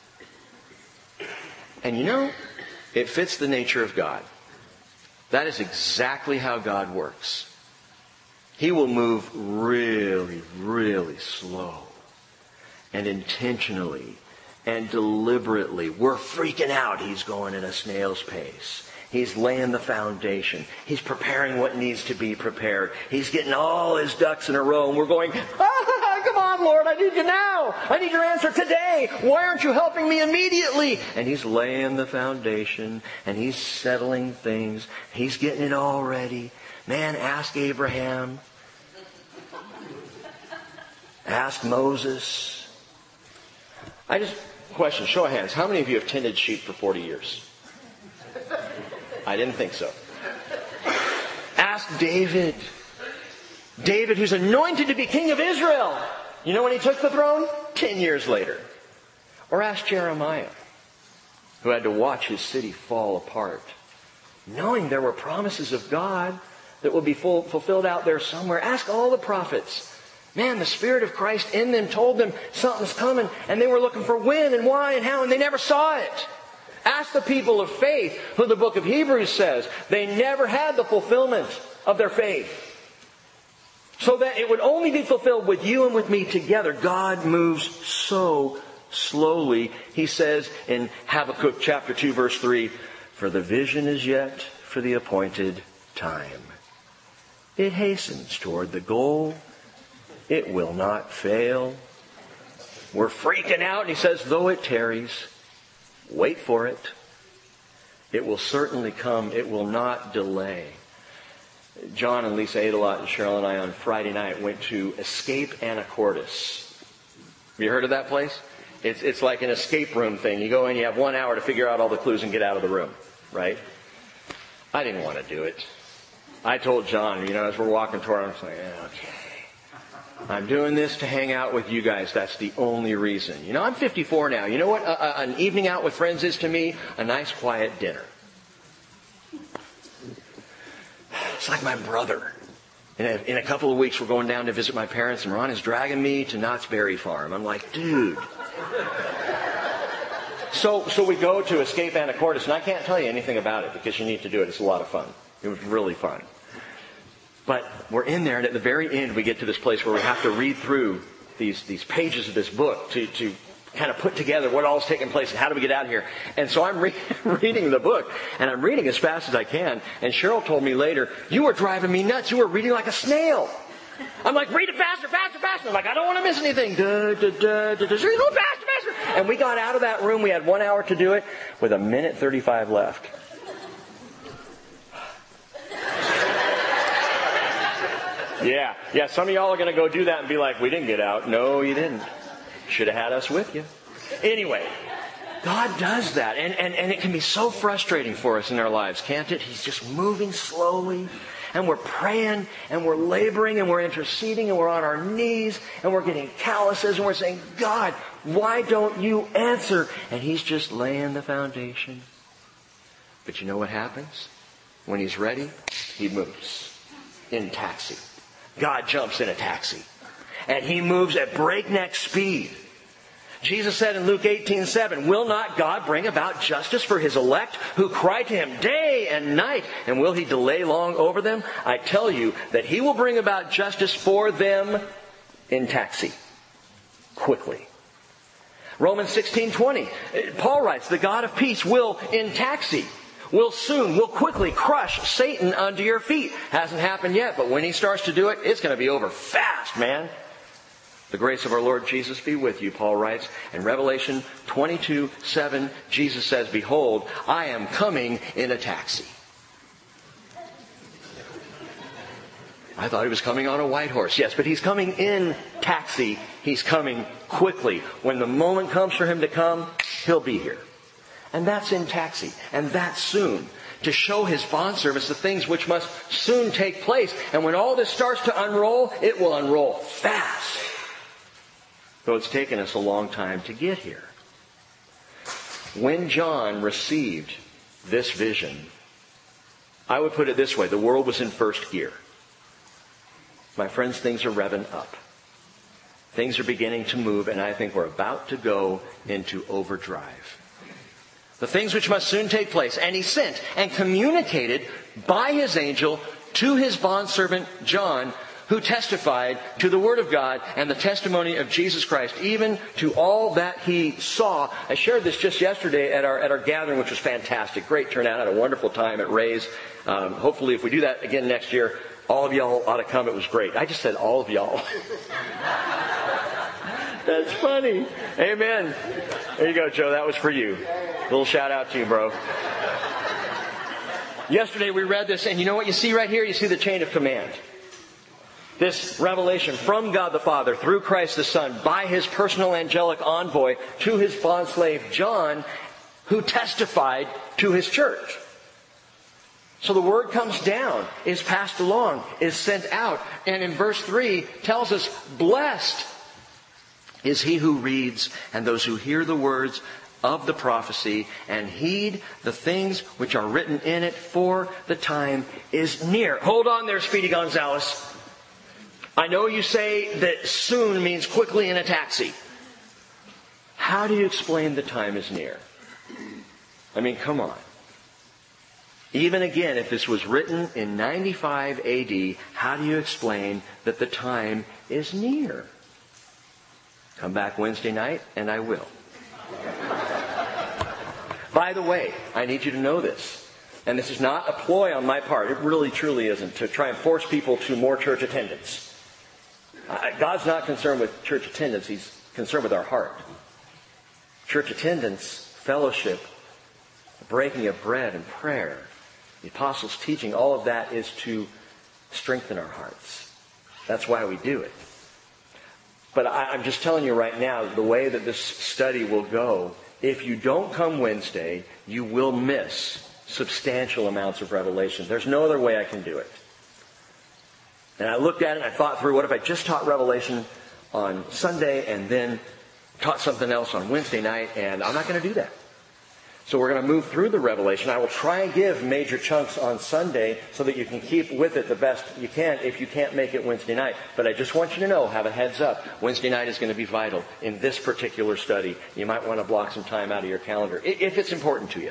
And you know, it fits the nature of God. That is exactly how God works. He will move really, really slow. And intentionally and deliberately. We're freaking out. He's going at a snail's pace. He's laying the foundation. He's preparing what needs to be prepared. He's getting all his ducks in a row. And we're going, "Ah, come on, Lord, I need you now. I need your answer today. Why aren't you helping me immediately? And he's laying the foundation, and he's settling things. He's getting it all ready. Man, ask Abraham. Ask Moses. I just, question, show of hands. How many of you have tended sheep for forty years? I didn't think so. Ask David. David, who's anointed to be king of Israel. You know when he took the throne? Ten years later. Or ask Jeremiah, who had to watch his city fall apart, knowing there were promises of God that will be full, fulfilled out there somewhere. Ask all the prophets. Man, the Spirit of Christ in them told them something's coming, and they were looking for when and why and how, and they never saw it. Ask the people of faith, who the book of Hebrews says they never had the fulfillment of their faith. So that it would only be fulfilled with you and with me together. God moves so slowly. He says in Habakkuk chapter two verse three, for the vision is yet for the appointed time. It hastens toward the goal. It will not fail. We're freaking out. And he says, though it tarries, wait for it. It will certainly come. It will not delay. John and Lisa Adelot and Cheryl and I on Friday night went to Escape Anacortes. Have you heard of that place? It's, it's like an escape room thing. You go in, you have one hour to figure out all the clues and get out of the room. Right? I didn't want to do it. I told John, you know, as we're walking toward him, I was like, yeah, okay. I'm doing this to hang out with you guys. That's the only reason. You know, I'm fifty-four now. You know what a, a, an evening out with friends is to me? A nice quiet dinner. It's like my brother. In a, in a couple of weeks, we're going down to visit my parents, and Ron is dragging me to Knott's Berry Farm. I'm like, dude. So, so we go to Escape Anacortes, and I can't tell you anything about it because you need to do it. It's a lot of fun. It was really fun. But we're in there, and at the very end, we get to this place where we have to read through these, these pages of this book to, to kind of put together what all's taking place and how do we get out of here. And so I'm re- reading the book, and I'm reading as fast as I can. And Cheryl told me later, you were driving me nuts. You were reading like a snail. I'm like, read it faster, faster, faster. I'm like, I don't want to miss anything. Duh, duh, duh, duh, duh. So you go faster, faster. And we got out of that room. We had one hour to do it with a minute thirty-five left. Yeah, yeah, some of y'all are going to go do that and be like, we didn't get out. No, you didn't. Should have had us with you. Anyway, God does that. And, and, and it can be so frustrating for us in our lives, can't it? He's just moving slowly. And we're praying, and we're laboring, and we're interceding, and we're on our knees, and we're getting calluses, and we're saying, God, why don't you answer? And He's just laying the foundation. But you know what happens? When He's ready, He moves in taxi. God jumps in a taxi. And He moves at breakneck speed. Jesus said in Luke eighteen seven, will not God bring about justice for His elect who cry to Him day and night? And will He delay long over them? I tell you that He will bring about justice for them in taxi. Quickly. Romans sixteen twenty, Paul writes, the God of peace will in taxi. Will soon, will quickly crush Satan under your feet. Hasn't happened yet, but when He starts to do it, it's going to be over fast, man. The grace of our Lord Jesus be with you, Paul writes. In Revelation twenty-two seven, Jesus says, behold, I am coming in a taxi. I thought He was coming on a white horse. Yes, but He's coming in taxi. He's coming quickly. When the moment comes for Him to come, He'll be here. And that's in taxi. And that's soon. To show His bondservants the things which must soon take place. And when all this starts to unroll, it will unroll fast. Though it's taken us a long time to get here. When John received this vision, I would put it this way. The world was in first gear. My friends, things are revving up. Things are beginning to move, and I think we're about to go into overdrive. The things which must soon take place. And He sent and communicated by His angel to His bondservant John, who testified to the Word of God and the testimony of Jesus Christ, even to all that he saw. I shared this just yesterday at our at our gathering, which was fantastic. Great turnout. Had a wonderful time at Ray's. Um, hopefully, if we do that again next year, all of y'all ought to come. It was great. I just said all of y'all. That's funny. Amen. There you go, Joe. That was for you. Little shout out to you, bro. Yesterday we read this, and you know what you see right here? You see the chain of command. This revelation from God the Father through Christ the Son by His personal angelic envoy to His bondslave John, who testified to His church. So the word comes down, is passed along, is sent out. And in verse three tells us, blessed is he who reads and those who hear the words of the prophecy and heed the things which are written in it, for the time is near. Hold on there, Speedy Gonzales. I know you say that soon means quickly in a taxi. How do you explain the time is near? I mean, come on. Even again, if this was written in ninety-five A D, how do you explain that the time is near? Come back Wednesday night and I will. By the way, I need you to know this. And this is not a ploy on my part. It really, truly isn't, to try and force people to more church attendance. Uh, God's not concerned with church attendance. He's concerned with our heart. Church attendance, fellowship, the breaking of bread and prayer, the apostles' teaching, all of that is to strengthen our hearts. That's why we do it. But I, I'm just telling you right now, the way that this study will go, if you don't come Wednesday, you will miss substantial amounts of revelation. There's no other way I can do it. And I looked at it and I thought through, what if I just taught Revelation on Sunday and then taught something else on Wednesday night? And I'm not going to do that. So we're going to move through the Revelation. I will try and give major chunks on Sunday so that you can keep with it the best you can if you can't make it Wednesday night. But I just want you to know, have a heads up, Wednesday night is going to be vital in this particular study. You might want to block some time out of your calendar, if it's important to you.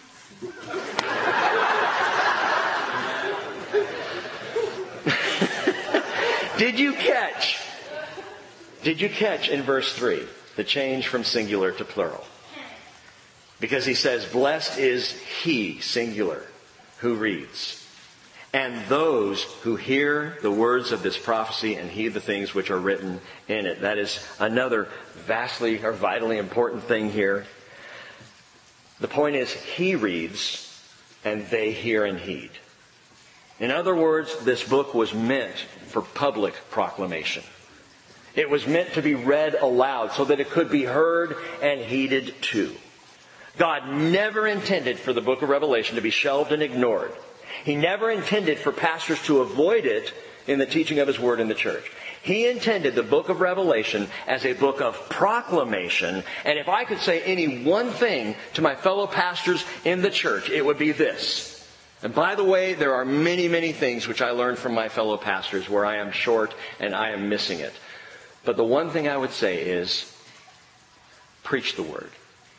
Did you catch? Did you catch in verse three the change from singular to plural? Because he says, blessed is he, singular, who reads, and those who hear the words of this prophecy and heed the things which are written in it. That is another vastly or vitally important thing here. The point is, he reads and they hear and heed. In other words, this book was meant for public proclamation. It was meant to be read aloud so that it could be heard and heeded too. God never intended for the book of Revelation to be shelved and ignored. He never intended for pastors to avoid it in the teaching of His Word in the church. He intended the book of Revelation as a book of proclamation. And if I could say any one thing to my fellow pastors in the church, it would be this. And by the way, there are many, many things which I learned from my fellow pastors where I am short and I am missing it. But the one thing I would say is, preach the Word.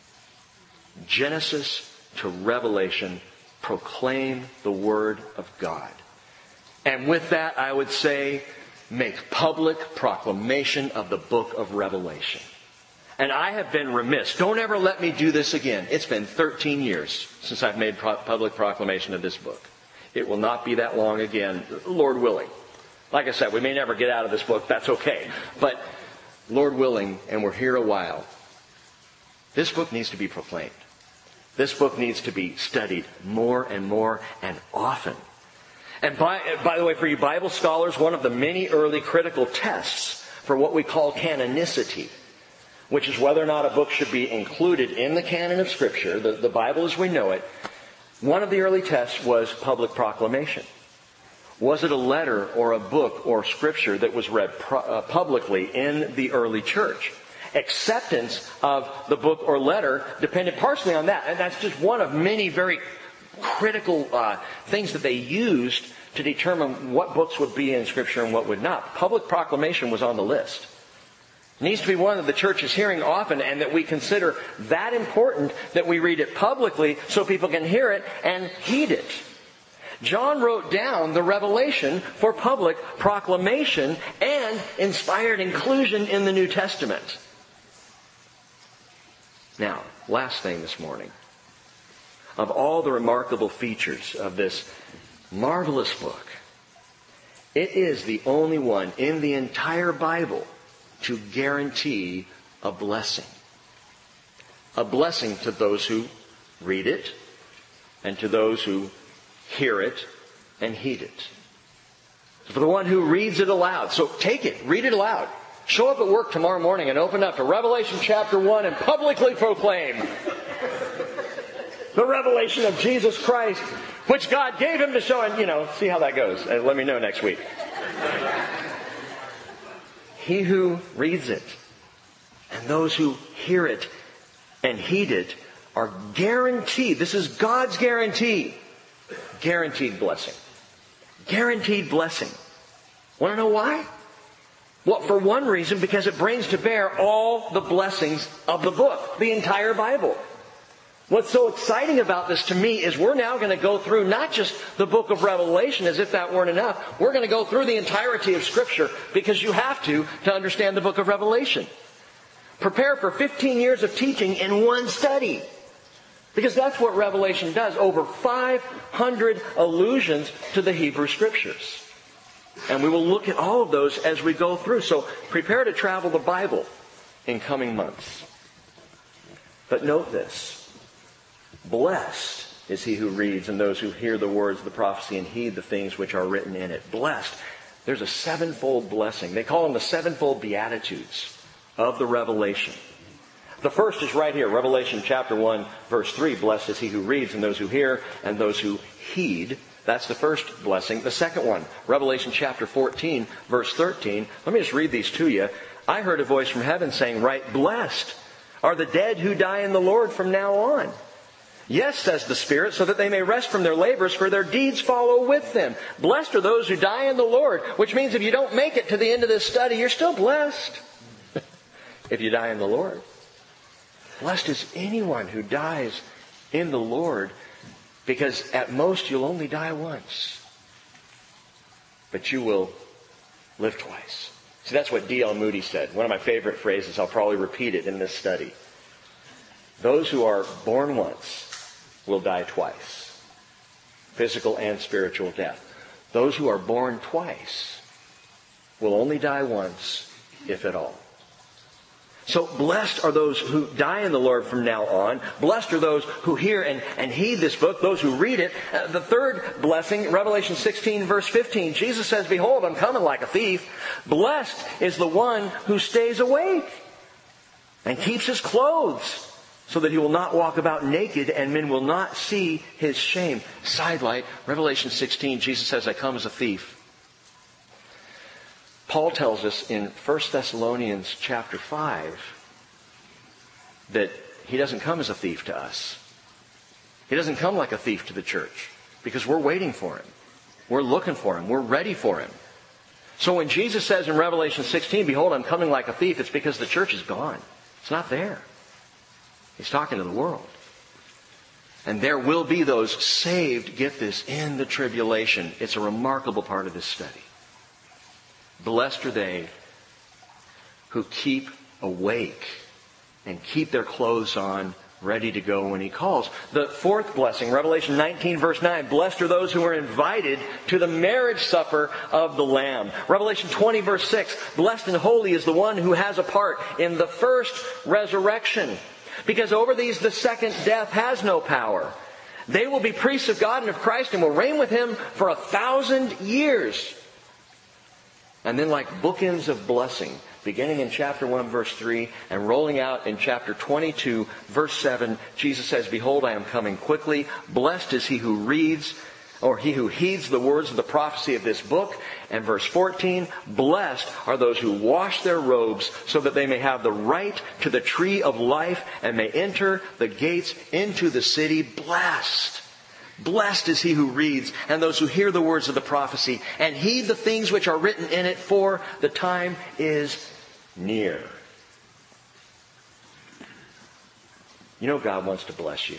Genesis to Revelation, proclaim the Word of God. And with that, I would say, make public proclamation of the book of Revelation. And I have been remiss. Don't ever let me do this again. It's been thirteen years since I've made pro- public proclamation of this book. It will not be that long again, Lord willing. Like I said, we may never get out of this book. That's okay. But Lord willing, and we're here a while, this book needs to be proclaimed. This book needs to be studied more and more and often. And by, by the way, for you Bible scholars, one of the many early critical tests for what we call canonicity, which is whether or not a book should be included in the canon of Scripture, the, the Bible as we know it, one of the early tests was public proclamation. Was it a letter or a book or Scripture that was read pro, uh, publicly in the early church? Acceptance of the book or letter depended partially on that. And that's just one of many very critical uh, things that they used to determine what books would be in Scripture and what would not. Public proclamation was on the list. It needs to be one that the church is hearing often and that we consider that important that we read it publicly so people can hear it and heed it. John wrote down the revelation for public proclamation and inspired inclusion in the New Testament. Now, last thing this morning. Of all the remarkable features of this marvelous book, it is the only one in the entire Bible to guarantee a blessing. A blessing to those who read it and to those who hear it and heed it. For the one who reads it aloud. So take it, read it aloud. Show up at work tomorrow morning and open up to Revelation chapter one and publicly proclaim the revelation of Jesus Christ, which God gave him to show. And, you know, see how that goes. And let me know next week. He who reads it and those who hear it and heed it are guaranteed. This is God's guarantee. Guaranteed blessing. Guaranteed blessing. Want to know why? Well, for one reason, because it brings to bear all the blessings of the book, the entire Bible. What's so exciting about this to me is we're now going to go through not just the book of Revelation as if that weren't enough. We're going to go through the entirety of Scripture because you have to to understand the book of Revelation. Prepare for fifteen years of teaching in one study. Because that's what Revelation does. Over five hundred allusions to the Hebrew Scriptures. And we will look at all of those as we go through. So prepare to travel the Bible in coming months. But note this. Blessed is he who reads and those who hear the words of the prophecy and heed the things which are written in it. Blessed. There's a sevenfold blessing. They call them the sevenfold beatitudes of the Revelation. The first is right here, Revelation chapter one, verse three. Blessed is he who reads and those who hear and those who heed. That's the first blessing. The second one, Revelation chapter fourteen, verse thirteen. Let me just read these to you. I heard a voice from heaven saying, "Right, blessed are the dead who die in the Lord from now on. Yes, says the Spirit, so that they may rest from their labors, for their deeds follow with them. Blessed are those who die in the Lord," which means if you don't make it to the end of this study, you're still blessed. If you die in the Lord. Blessed is anyone who dies in the Lord, because at most you'll only die once. But you will live twice. See, that's what D L Moody said. One of my favorite phrases. I'll probably repeat it in this study. Those who are born once will die twice. Physical and spiritual death. Those who are born twice will only die once, if at all. So blessed are those who die in the Lord from now on. Blessed are those who hear and, and heed this book, those who read it. Uh, the third blessing, Revelation sixteen, verse fifteen. Jesus says, "Behold, I'm coming like a thief. Blessed is the one who stays awake and keeps his clothes, so that he will not walk about naked and men will not see his shame." Sidelight, Revelation sixteen, Jesus says, "I come as a thief." Paul tells us in First Thessalonians chapter five that he doesn't come as a thief to us. He doesn't come like a thief to the church because we're waiting for him. We're looking for him. We're ready for him. So when Jesus says in Revelation sixteen, "Behold, I'm coming like a thief," it's because the church is gone. It's not there. He's talking to the world. And there will be those saved, get this, in the tribulation. It's a remarkable part of this study. Blessed are they who keep awake and keep their clothes on, ready to go when he calls. The fourth blessing, Revelation nineteen, verse nine. Blessed are those who are invited to the marriage supper of the Lamb. Revelation twenty, verse six. Blessed and holy is the one who has a part in the first resurrection. Because over these the second death has no power. They will be priests of God and of Christ and will reign with him for a thousand years. And then like bookends of blessing, beginning in chapter one, verse three, and rolling out in chapter twenty-two, verse seven, Jesus says, "Behold, I am coming quickly. Blessed is he who reads, or he who heeds the words of the prophecy of this book." And verse fourteen, "Blessed are those who wash their robes, so that they may have the right to the tree of life and may enter the gates into the city. Blessed. Blessed is he who reads and those who hear the words of the prophecy and heed the things which are written in it, for the time is near." You know God wants to bless you.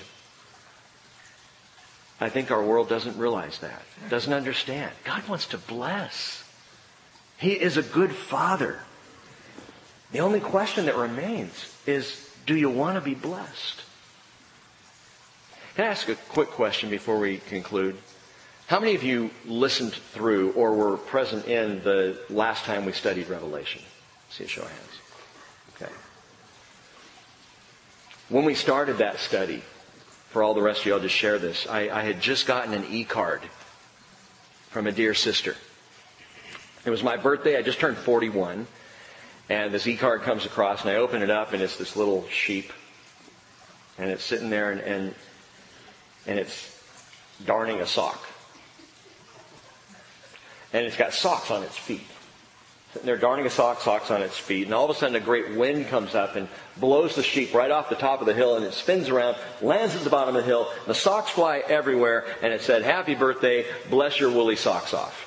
I think our world doesn't realize that, doesn't understand. God wants to bless. He is a good Father. The only question that remains is, do you want to be blessed? Can I ask a quick question before we conclude? How many of you listened through or were present in the last time we studied Revelation? See a show of hands. Okay. When we started that study, for all the rest of you, I'll just share this. I, I had just gotten an e-card from a dear sister. It was my birthday. I just turned forty-one. And this e-card comes across, and I open it up, and it's this little sheep. And it's sitting there, and, and, and it's darning a sock. And it's got socks on its feet. Sitting there darning a sock, socks on its feet. And all of a sudden a great wind comes up and blows the sheep right off the top of the hill, and it spins around, lands at the bottom of the hill. The socks fly everywhere, and it said, "Happy birthday, bless your woolly socks off."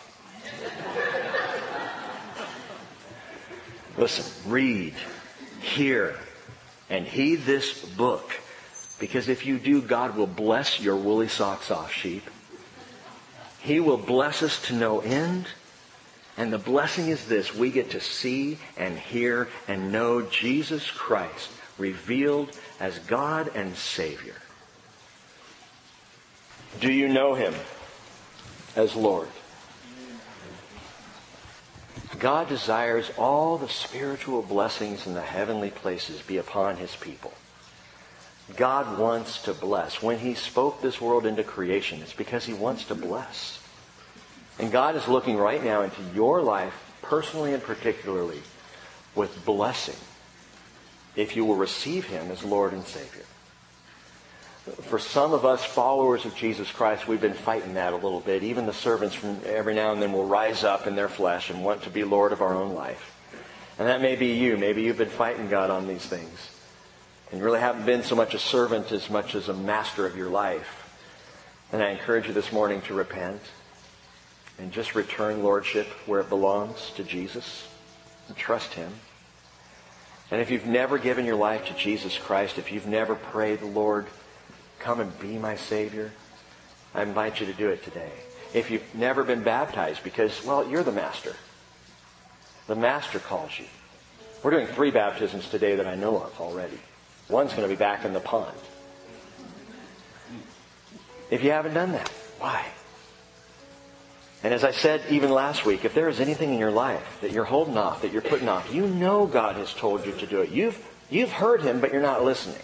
Listen, read, hear, and heed this book. Because if you do, God will bless your woolly socks off, sheep. He will bless us to no end. And the blessing is this: we get to see and hear and know Jesus Christ revealed as God and Savior. Do you know Him as Lord? God desires all the spiritual blessings in the heavenly places be upon His people. God wants to bless. When He spoke this world into creation, it's because He wants to bless. And God is looking right now into your life, personally and particularly, with blessing, if you will receive Him as Lord and Savior. For some of us followers of Jesus Christ, we've been fighting that a little bit. Even the servants from every now and then will rise up in their flesh and want to be Lord of our own life. And that may be you. Maybe you've been fighting God on these things. And you really haven't been so much a servant as much as a master of your life. And I encourage you this morning to repent and just return lordship where it belongs, to Jesus, and trust Him. And if you've never given your life to Jesus Christ, if you've never prayed, "Lord, come and be my Savior," I invite you to do it today. If you've never been baptized because, well, you're the Master. The Master calls you. We're doing three baptisms today that I know of already. One's going to be back in the pond. If you haven't done that, why? And as I said even last week, if there is anything in your life that you're holding off, that you're putting off, you know God has told you to do it. You've, you've heard Him, but you're not listening.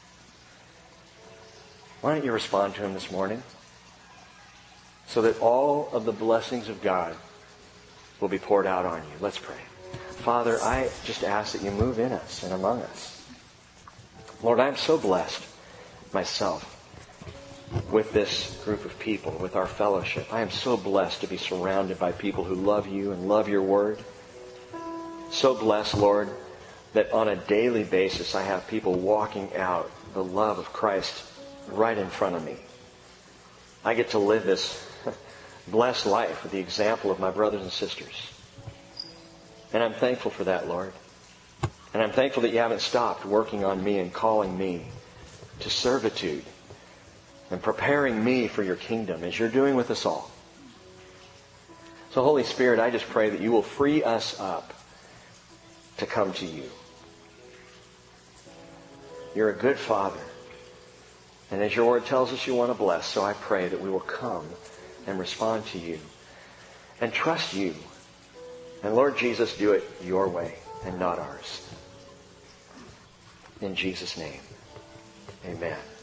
Why don't you respond to Him this morning so that all of the blessings of God will be poured out on you? Let's pray. Father, I just ask that you move in us and among us. Lord, I'm so blessed myself with this group of people, with our fellowship. I am so blessed to be surrounded by people who love you and love your word. So blessed, Lord, that on a daily basis I have people walking out the love of Christ right in front of me. I get to live this blessed life with the example of my brothers and sisters. And I'm thankful for that, Lord. And I'm thankful that you haven't stopped working on me and calling me to servitude and preparing me for your kingdom, as you're doing with us all. So, Holy Spirit, I just pray that you will free us up to come to you. You're a good Father. And as your word tells us, you want to bless. So I pray that we will come and respond to you and trust you. And Lord Jesus, do it your way and not ours. In Jesus' name, amen.